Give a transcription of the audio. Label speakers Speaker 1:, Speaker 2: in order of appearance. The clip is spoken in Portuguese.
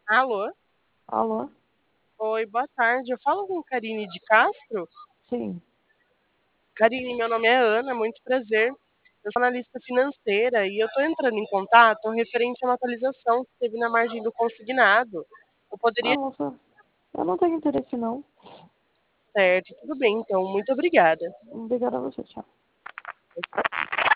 Speaker 1: Alô?
Speaker 2: Alô?
Speaker 1: Oi, boa tarde. Eu falo com Karine de Castro.
Speaker 2: Sim.
Speaker 1: Karine, meu nome é Ana, muito prazer. Eu sou analista financeira e eu estou entrando em contato referente a uma atualização que teve na margem do consignado. Eu
Speaker 2: Ah,
Speaker 1: poderia
Speaker 2: moça, eu não tenho interesse não.
Speaker 1: certo, tudo bem, então, muito obrigada.
Speaker 2: Obrigada a você, tchau.